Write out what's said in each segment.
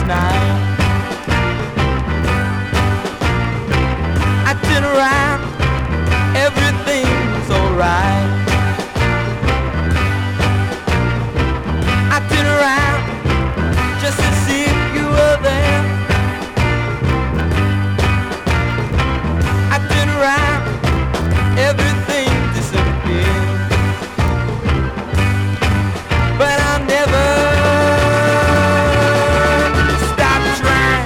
night. I turn around, everything's alright. I turn around just to see if you were there. I turn around, everything disappeared. But I'll never stop trying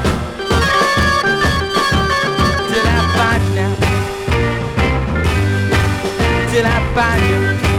till I find you now. Till I find you.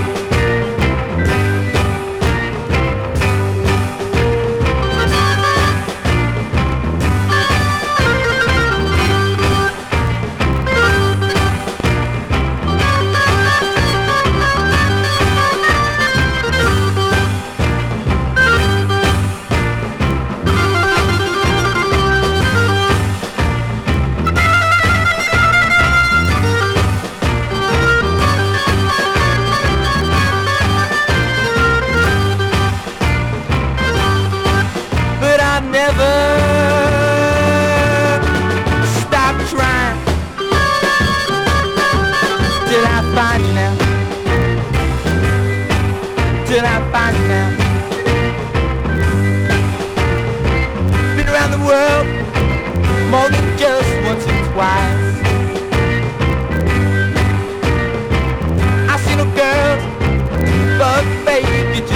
Never stop trying till I find you now. Till I find you now. Been around the world more than just once or twice. I seen no girls, but baby, you just